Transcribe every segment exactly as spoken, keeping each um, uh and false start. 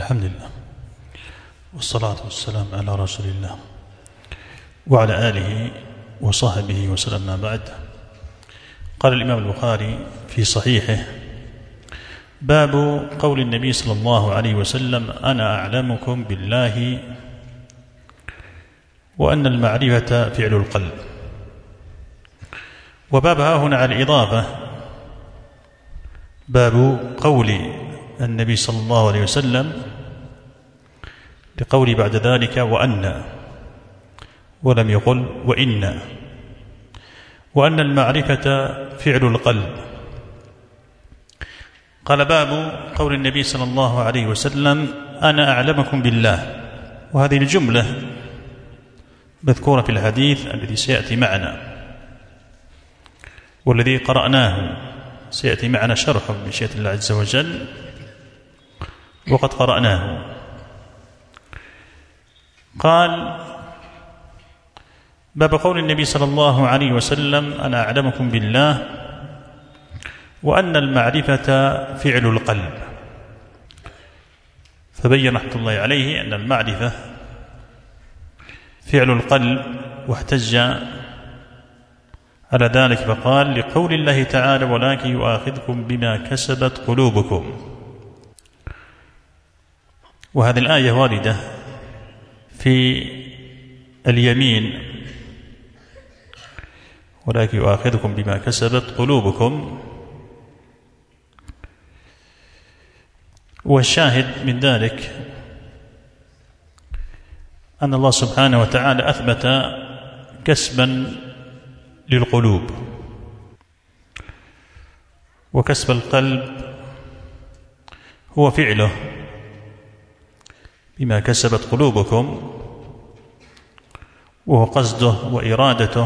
الحمد لله والصلاة والسلام على رسول الله وعلى آله وصحبه وسلم. ما بعد، قال الإمام البخاري في صحيحه: باب قول النبي صلى الله عليه وسلم: أنا أعلمكم بالله وأن المعرفة فعل القلب. وبابها هنا على الإضافة، باب قول النبي صلى الله عليه وسلم لقول بعد ذلك وأن، ولم يقل وإن، وأن المعرفة فعل القلب. قال: باب قول النبي صلى الله عليه وسلم: أنا أعلمكم بالله. وهذه الجملة مذكورة في الحديث الذي سيأتي معنا والذي قرأناه، سيأتي معنا شرحه بمشيئة الله عز وجل، وقد قرأناه. قال: باب قول النبي صلى الله عليه وسلم: أنا أعلمكم بالله وأن المعرفة فعل القلب. فبين رحمة الله عليه أن المعرفة فعل القلب، واحتج على ذلك فقال: لقول الله تعالى: ولكن يؤاخذكم بما كسبت قلوبكم. وهذه الآية واردة في اليمين: ولكن يؤاخذكم بما كسبت قلوبكم. والشاهد من ذلك أن الله سبحانه وتعالى أثبت كسبا للقلوب، وكسب القلب هو فعله بما كسبت قلوبكم، وهو قصده وإرادته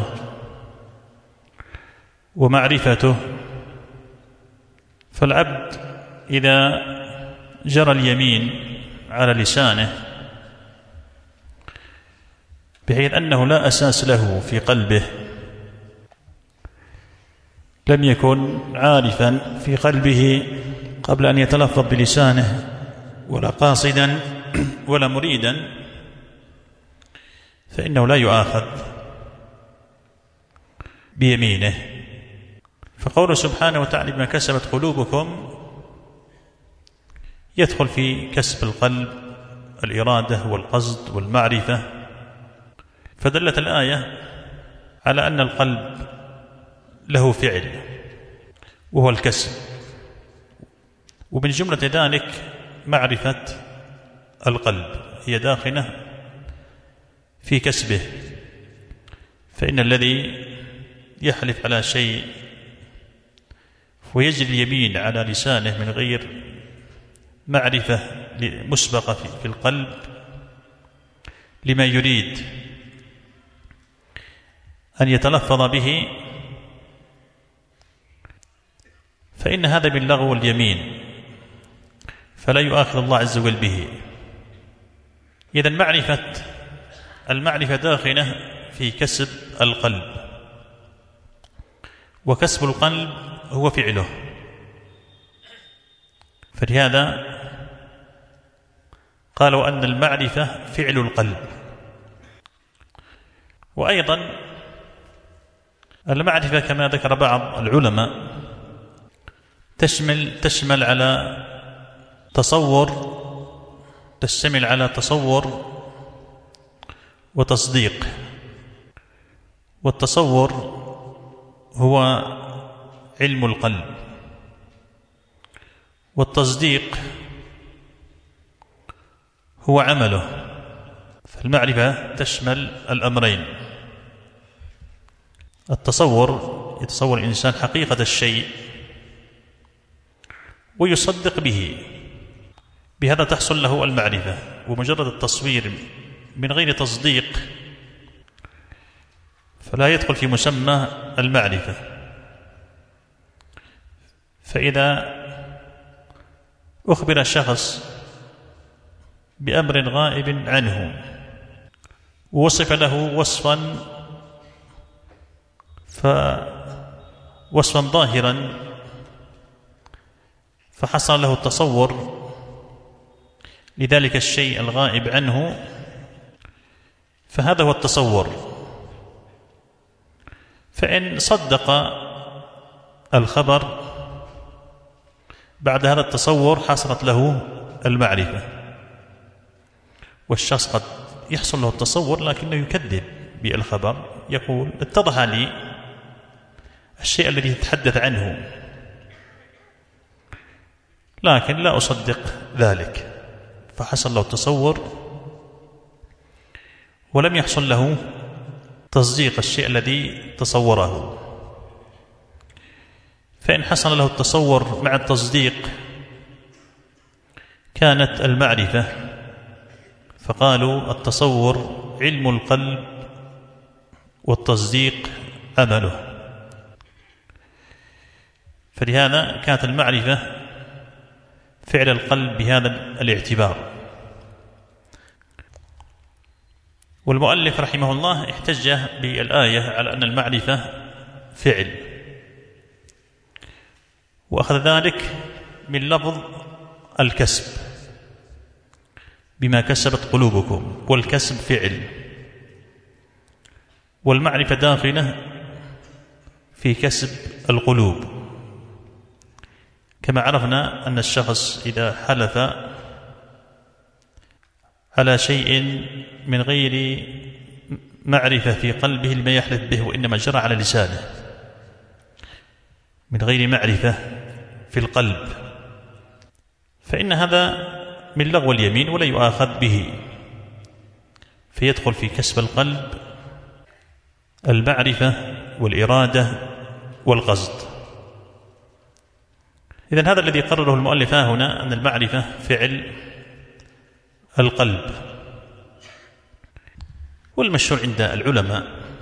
ومعرفته. فالعبد إذا جرى اليمين على لسانه بحيث أنه لا أساس له في قلبه، لم يكن عارفا في قلبه قبل أن يتلفظ بلسانه، ولا قاصدا ولا مريدا، فإنه لا يؤاخذ بيمينه. فقوله سبحانه وتعالى: بما كسبت قلوبكم يدخل في كسب القلب الإرادة والقصد والمعرفة. فدلت الآية على أن القلب له فعل وهو الكسب، ومن جملة ذلك معرفة القلب هي داخلة في كسبه. فإن الذي يحلف على شيء ويجري اليمين على لسانه من غير معرفة مسبقة في القلب لما يريد أن يتلفظ به، فإن هذا من لغو اليمين، فلا يؤاخذ الله عز وجل به. إذن معرفة المعرفة داخلة في كسب القلب، وكسب القلب هو فعله. فلهذا قالوا أن المعرفة فعل القلب. وأيضا المعرفة كما ذكر بعض العلماء تشمل تشمل على تصور تشتمل على تصور وتصديق. والتصور هو علم القلب، والتصديق هو عمله. فالمعرفة تشمل الأمرين: التصور، يتصور الإنسان حقيقة الشيء ويصدق به، بهذا تحصل له المعرفة. ومجرد التصوير من غير تصديق فلا يدخل في مسمى المعرفة. فإذا أخبر الشخص بأمر غائب عنه ووصف له وصفا فوصفا ظاهرا فحصل له التصور لذلك الشيء الغائب عنه، فهذا هو التصور. فإن صدق الخبر بعد هذا التصور حصلت له المعرفة، والشخص قد يحصل له التصور لكنه يكذب بالخبر، يقول اتضح لي الشيء الذي تتحدث عنه لكن لا أصدق ذلك، فحصل له التصور ولم يحصل له تصديق الشيء الذي تصوره. فإن حصل له التصور مع التصديق كانت المعرفة، فقالوا التصور علم القلب والتصديق عمله. فلهذا كانت المعرفة فعل القلب بهذا الاعتبار. والمؤلف رحمه الله احتج بالآية على أن المعرفة فعل، وأخذ ذلك من لفظ الكسب بما كسبت قلوبكم، والكسب فعل، والمعرفة داخلة في كسب القلوب. كما عرفنا أن الشخص إذا حلف على شيء من غير معرفة في قلبه لما يحلف به، وإنما جرى على لسانه من غير معرفة في القلب، فإن هذا من لغو اليمين ولا يؤاخذ به، فيدخل في كسب القلب المعرفة والإرادة والقصد. إذن هذا الذي قرره المؤلف هنا، أن المعرفة فعل القلب. والمشهور عند العلماء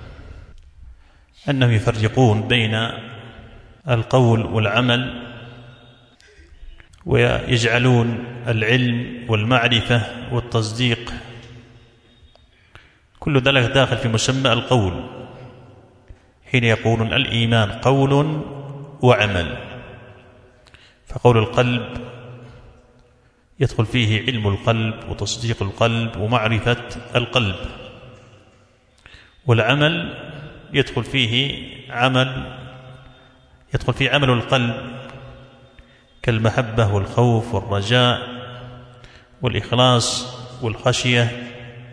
أنهم يفرقون بين القول والعمل، ويجعلون العلم والمعرفة والتصديق كل ذلك داخل في مسمى القول، حين يقولون الإيمان قول وعمل. فقول القلب يدخل فيه علم القلب وتصديق القلب ومعرفة القلب، والعمل يدخل فيه عمل يدخل فيه عمل القلب كالمحبة والخوف والرجاء والإخلاص والخشية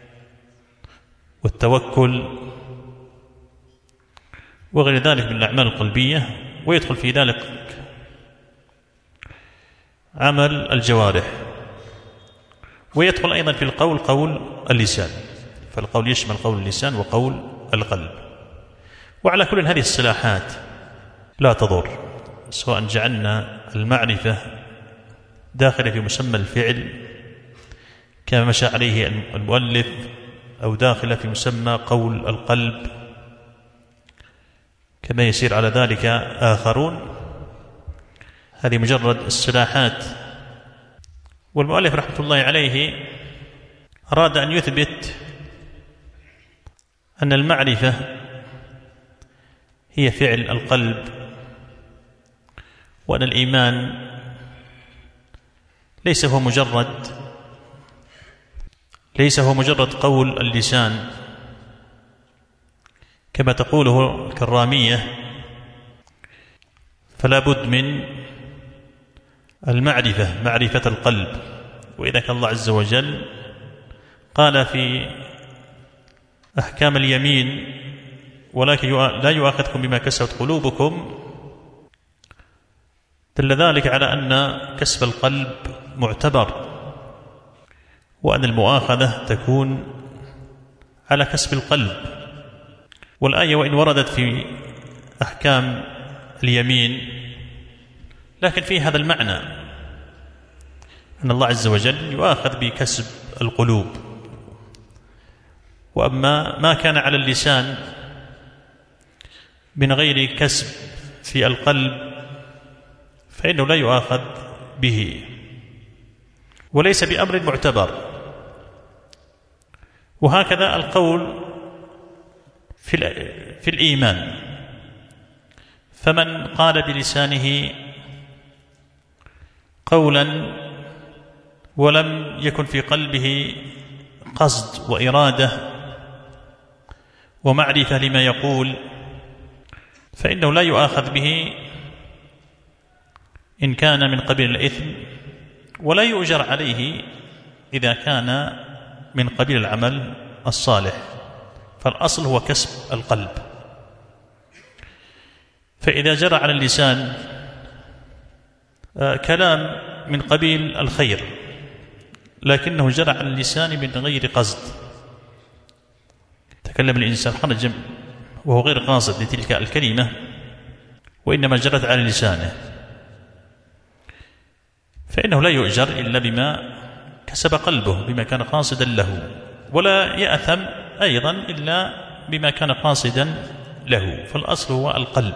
والتوكل وغير ذلك من الأعمال القلبية. ويدخل في ذلك عمل الجوارح، ويدخل أيضا في القول قول اللسان، فالقول يشمل قول اللسان وقول القلب. وعلى كل هذه الصلاحات لا تضر، سواء جعلنا المعرفة داخلة في مسمى الفعل كما مشى عليه المؤلف، أو داخلة في مسمى قول القلب كما يسير على ذلك آخرون. هذه مجرد الصلاحات. والمؤلف رحمة الله عليه أراد أن يثبت أن المعرفة هي فعل القلب، وأن الإيمان ليس هو مجرد ليس هو مجرد قول اللسان كما تقوله الكرامية، فلا بد من المعرفة، معرفة القلب. وإذا كان الله عز وجل قال في أحكام اليمين ولكن لا يؤاخذكم بما كسبت قلوبكم، دل ذلك على أن كسب القلب معتبر، وأن المؤاخذة تكون على كسب القلب. والآية وإن وردت في أحكام اليمين لكن في هذا المعنى أن الله عز وجل يؤاخذ بكسب القلوب. وأما ما كان على اللسان من غير كسب في القلب فإنه لا يؤاخذ به، وليس بأمر معتبر. وهكذا القول في في الإيمان، فمن قال بلسانه قولا ولم يكن في قلبه قصد وإرادة ومعرفة لما يقول، فإنه لا يؤاخذ به إن كان من قبيل الإثم، ولا يؤجر عليه إذا كان من قبيل العمل الصالح. فالأصل هو كسب القلب. فإذا جرى على اللسان كلام من قبيل الخير لكنه جرى على اللسان من غير قصد، تكلم الإنسان خرج وهو غير قاصد لتلك الكلمة وإنما جرت على لسانه، فإنه لا يؤجر إلا بما كسب قلبه، بما كان قاصدا له، ولا يأثم أيضا إلا بما كان قاصدا له. فالأصل هو القلب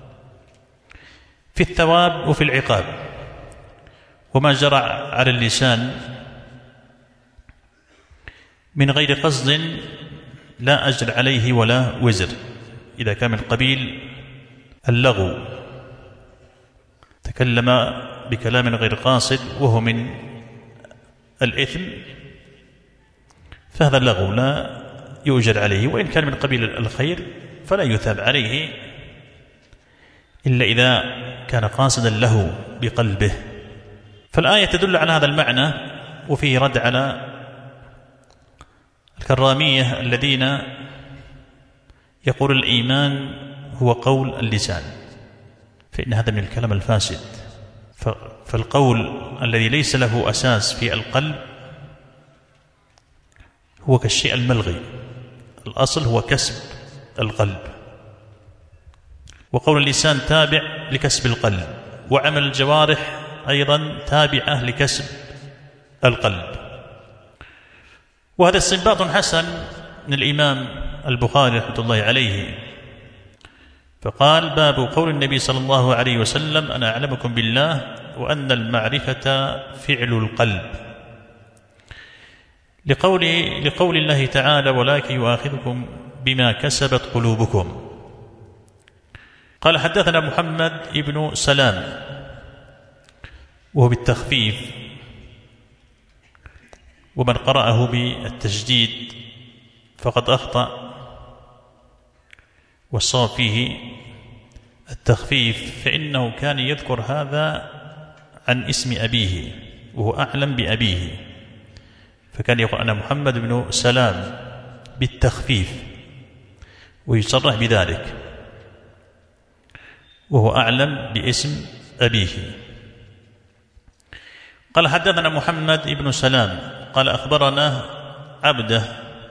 في الثواب وفي العقاب. وما جرى على اللسان من غير قصد لا أجر عليه ولا وزر، إذا كان من قبيل اللغو، تكلم بكلام غير قاصد وهو من الإثم، فهذا اللغو لا يؤجر عليه. وإن كان من قبيل الخير فلا يثاب عليه إلا إذا كان قاصدا له بقلبه. فالآية تدل على هذا المعنى، وفيه رد على الكرامية الذين يقول الإيمان هو قول اللسان، فإن هذا من الكلام الفاسد. فالقول الذي ليس له أساس في القلب هو كالشيء الملغي، الأصل هو كسب القلب، وقول اللسان تابع لكسب القلب، وعمل الجوارح أيضا تابعة لكسب القلب. وهذا استنباط حسن من الإمام البخاري رحمة الله عليه، فقال: باب قول النبي صلى الله عليه وسلم: أنا أعلمكم بالله وأن المعرفة فعل القلب، لقول, لقول الله تعالى: ولكن يؤاخذكم بما كسبت قلوبكم. قال: حدثنا محمد ابن سلام وهو بالتخفيف، ومن قرأه بالتجديد فقد أخطأ، والصواب فيه التخفيف، فإنه كان يذكر هذا عن اسم أبيه وهو أعلم بأبيه، فكان يقول: أنا محمد بن سلام بالتخفيف، ويصرح بذلك وهو أعلم باسم أبيه. قال: حدثنا محمد بن سلام قال: أخبرنا عبده،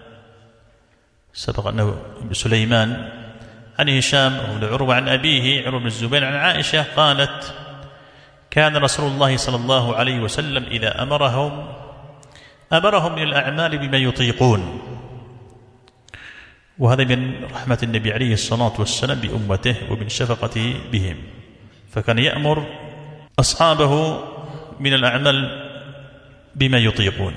سبق أنه سليمان، عن هشام بن عروة عن أبيه عروة بن الزبير عن عائشة قالت: كان رسول الله صلى الله عليه وسلم إذا أمرهم أمرهم من الأعمال بما يطيقون. وهذا من رحمة النبي عليه الصلاة والسلام بأمته ومن شفقته بهم، فكان يأمر أصحابه من الأعمال بما يطيقون.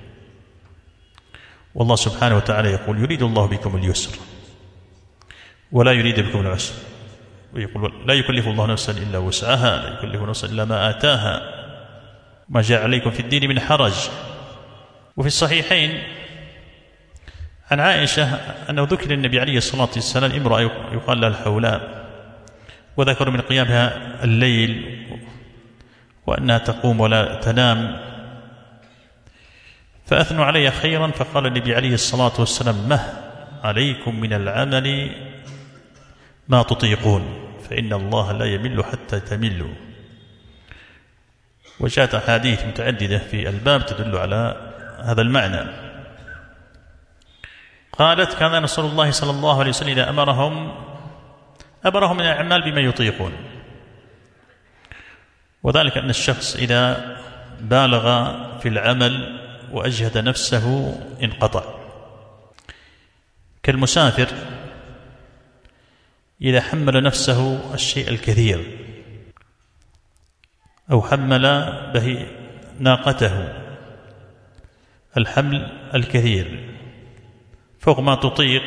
والله سبحانه وتعالى يقول: يريد الله بكم اليسر ولا يريد بكم العسر، ويقول: لا يكلف الله نفسا إلا وسعها، لا يكلف نفسا إلا ما آتاها، ما جاء عليكم في الدين من حرج. وفي الصحيحين عن عائشة أنه ذكر النبي عليه الصلاة والسلام امرأة يقال لها الحولاء، وذكر من قيامها الليل وأنها تقوم ولا تنام، فأثنوا عليها خيرا، فقال النبي عليه الصلاة والسلام: مه عليكم من العمل ما تطيقون، فإن الله لا يمل حتى تملوا. وجاءت أحاديث متعددة في الباب تدل على هذا المعنى. قالت: كان رسول الله صلى الله عليه وسلم إذا أمرهم أمرهم من الأعمال بما يطيقون، وذلك أن الشخص إذا بالغ في العمل وأجهد نفسه انقطع، كالمسافر إذا حمل نفسه الشيء الكثير أو حمل به ناقته الحمل الكثير فوق ما تطيق،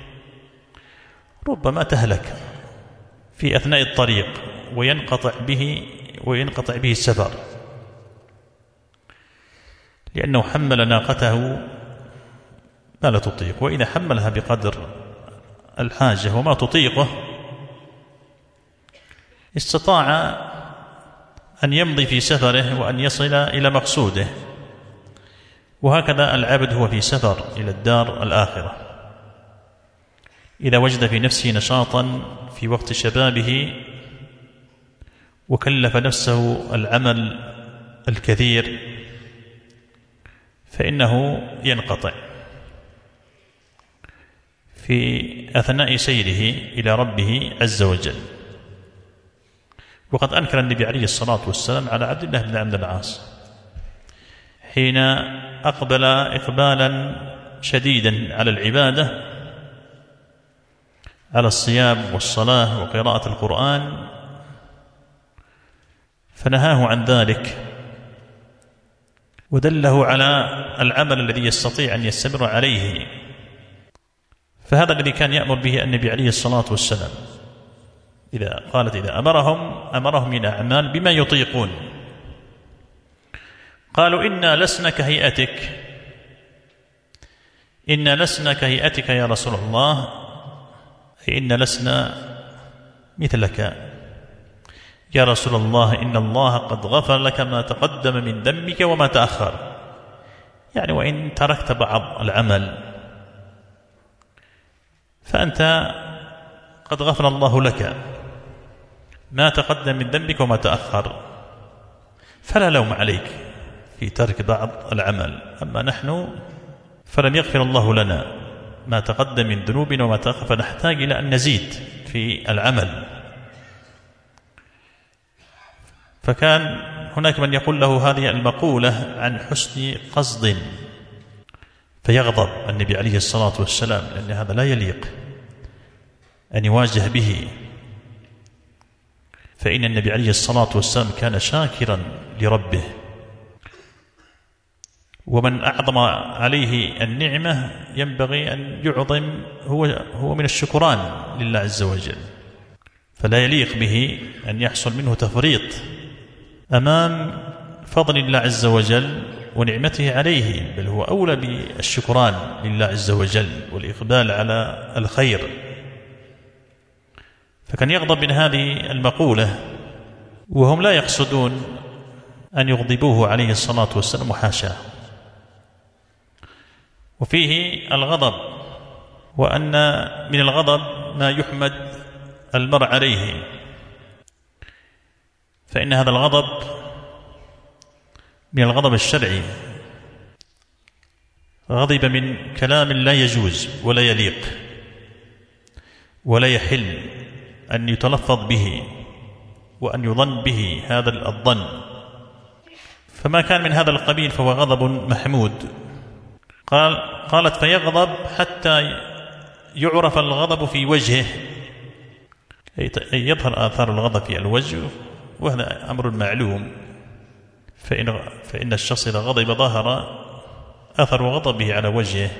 ربما تهلك في أثناء الطريق وينقطع به وينقطع به السفر. لأنه حمل ناقته ما لا تطيق، وإذا حملها بقدر الحاجة وما تطيقه استطاع أن يمضي في سفره وأن يصل إلى مقصوده. وهكذا العبد هو في سفر إلى الدار الآخرة، إذا وجد في نفسه نشاطا في وقت شبابه وكلف نفسه العمل الكثير فإنه ينقطع في أثناء سيره إلى ربه عز وجل. وقد أنكر النبي عليه الصلاة والسلام على عبد الله بن عمرو بن العاص حين أقبل إقبالا شديدا على العبادة، على الصيام والصلاة وقراءة القرآن، فنهاه عن ذلك ودله على العمل الذي يستطيع أن يستمر عليه. فهذا الذي كان يأمر به النبي عليه الصلاة والسلام، إذا قالت إذا أمرهم أمرهم من أعمال بما يطيقون. قالوا إنا لسنا كهيئتك، إنا لسنا كهيئتك يا رسول الله، أي إنا لسنا مثلك يا رسول الله، إن الله قد غفر لك ما تقدم من ذنبك وما تأخر. يعني وإن تركت بعض العمل فأنت قد غفر الله لك ما تقدم من ذنبك وما تأخر، فلا لوم عليك في ترك بعض العمل. أما نحن فلم يغفر الله لنا ما تقدم من ذنوبنا وما تأخر، فنحتاج إلى أن نزيد في العمل. فكان هناك من يقول له هذه المقولة عن حسن قصد، فيغضب النبي عليه الصلاة والسلام، لأن هذا لا يليق أن يواجه به. فإن النبي عليه الصلاة والسلام كان شاكرا لربه، ومن أعظم عليه النعمة ينبغي أن يعظم هو هو من الشكران لله عز وجل، فلا يليق به أن يحصل منه تفريط أمام فضل الله عز وجل ونعمته عليه، بل هو أولى بالشكران لله عز وجل والإقبال على الخير. فكان يغضب من هذه المقولة، وهم لا يقصدون أن يغضبوه عليه الصلاة والسلام، وحاشاه. وفيه الغضب، وأن من الغضب ما يحمد المرء عليه، فإن هذا الغضب من الغضب الشرعي، غضب من كلام لا يجوز ولا يليق ولا يحل أن يتلفظ به وأن يظن به هذا الظن. فما كان من هذا القبيل فهو غضب محمود. قال قالت فيغضب حتى يعرف الغضب في وجهه، أي يظهر آثار الغضب في الوجه، وهذا أمر معلوم. فإن, فإن الشخص إذا غضب ظهر أثر غضبه على وجهه.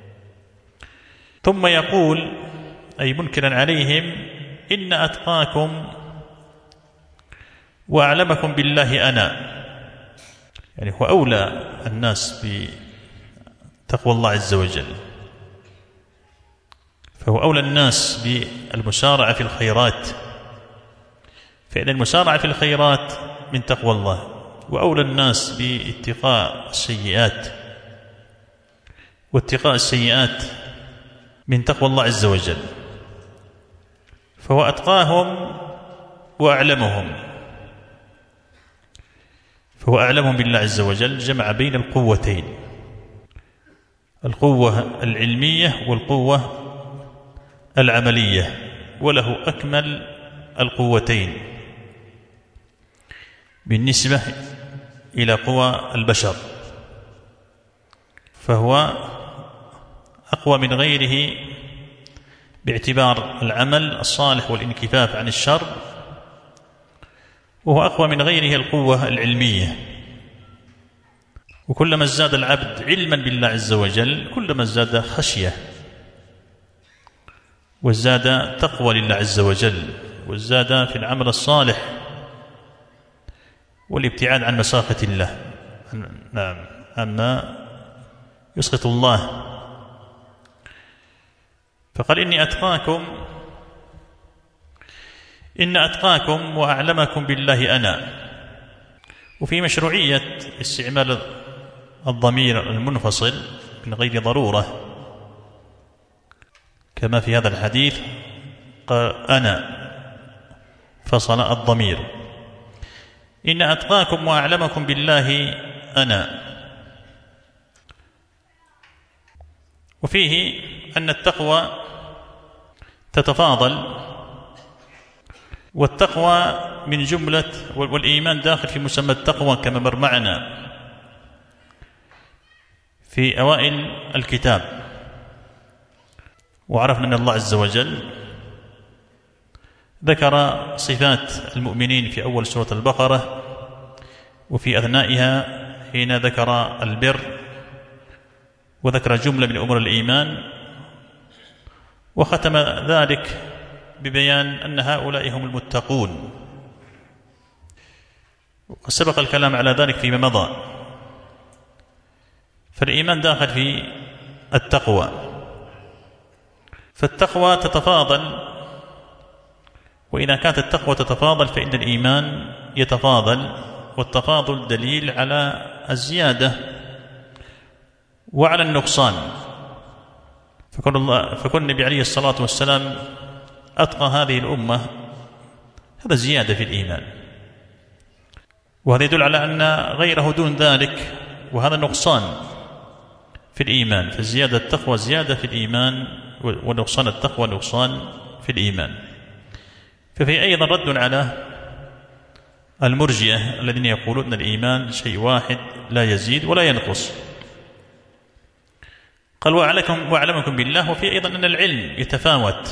ثم يقول أي منكرا عليهم إن أتقاكم وأعلمكم بالله أنا، يعني هو أولى الناس بتقوى الله عز وجل، فهو أولى الناس بالمسارعة في الخيرات، فإن المسارعة في الخيرات من تقوى الله، وأولى الناس باتقاء السيئات، واتقاء السيئات من تقوى الله عز وجل. فهو أتقاهم وأعلمهم، فهو أعلمهم بالله عز وجل، جمع بين القوتين، القوة العلمية والقوة العملية، وله أكمل القوتين بالنسبة إلى قوى البشر، فهو أقوى من غيره باعتبار العمل الصالح والانكفاف عن الشر، وهو أقوى من غيره القوة العلمية. وكلما ازداد العبد علما بالله عز وجل كلما ازداد خشية، وازداد تقوى لله عز وجل، وازداد في العمل الصالح والابتعاد عن مساخة الله، نعم، عما يسخط الله. فقال إني أتقاكم إن أتقاكم وأعلمكم بالله أنا. وفي مشروعية استعمال الضمير المنفصل من غير ضرورة كما في هذا الحديث قال أنا فصل الضمير. إن أتقاكم وأعلمكم بالله أنا. وفيه أن التقوى تتفاضل، والتقوى من جملة والإيمان داخل في مسمى التقوى كما مر معنا في أوائل الكتاب. وعرفنا أن الله عز وجل ذكر صفات المؤمنين في أول سورة البقرة، وفي أثنائها حين ذكر البر وذكر جملة من أمور الإيمان، وختم ذلك ببيان أن هؤلاء هم المتقون. وسبق الكلام على ذلك فيما مضى. فالإيمان داخل في التقوى، فالتقوى تتفاضل، وإذا كانت التقوى تتفاضل فإن الإيمان يتفاضل، والتفاضل دليل على الزيادة وعلى النقصان. فكون, الله فكون النبي عليه الصلاة والسلام أتقى هذه الأمة هذا زيادة في الإيمان، وهذا يدل على أن غيره دون ذلك، وهذا نقصان في الإيمان. فزيادة التقوى زيادة في الإيمان، ونقصان التقوى نقصان في الإيمان. ففي أيضا رد على المرجئة الذين يقولون أن الإيمان شيء واحد لا يزيد ولا ينقص. قال وأعلمكم, وأعلمكم بالله. وفي أيضا أن العلم يتفاوت،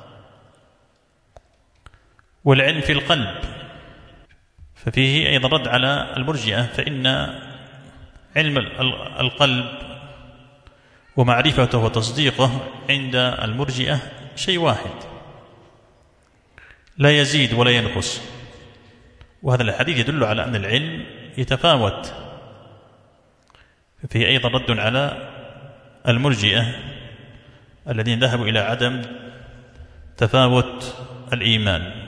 والعلم في القلب. ففيه أيضا رد على المرجئة، فإن علم القلب ومعرفته وتصديقه عند المرجئة شيء واحد لا يزيد ولا ينقص. وهذا الحديث يدل على أن العلم يتفاوت. فيه أيضا رد على المرجئة الذين ذهبوا إلى عدم تفاوت الإيمان.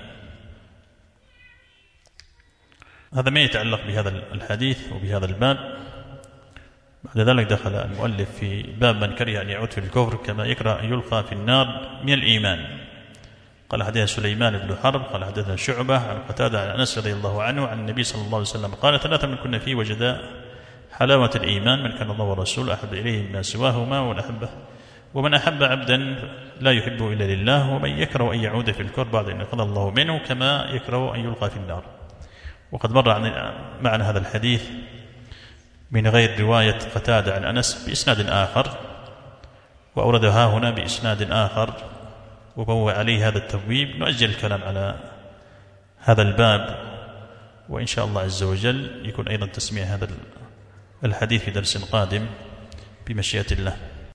هذا ما يتعلق بهذا الحديث وبهذا الباب. بعد ذلك دخل المؤلف في باب من كره أن يعود في الكفر كما يكره أن يلقى في النار من الإيمان. قال حدثنا سليمان بن حرب قال حدثنا شعبة عن قتادة عن أنس رضي الله عنه عن النبي صلى الله عليه وسلم قال ثلاثة من كنا فيه وجدا حلاوة الإيمان: من كان الله ورسوله أحب إليه مما سواهما، ومن أحب ومن أحب عبدا لا يحبه إلا لله، ومن يكره أن يعود في الكفر بعد أن قضى الله منه كما يكره أن يلقى في النار. وقد مر معنا هذا الحديث من غير رواية قتادة عن أنس بإسناد آخر، وأوردها هنا بإسناد آخر وبوى عليه هذا التبويب. نؤجل الكلام على هذا الباب، وإن شاء الله عز وجل يكون أيضا تسميع هذا الحديث في درس قادم بمشيئة الله.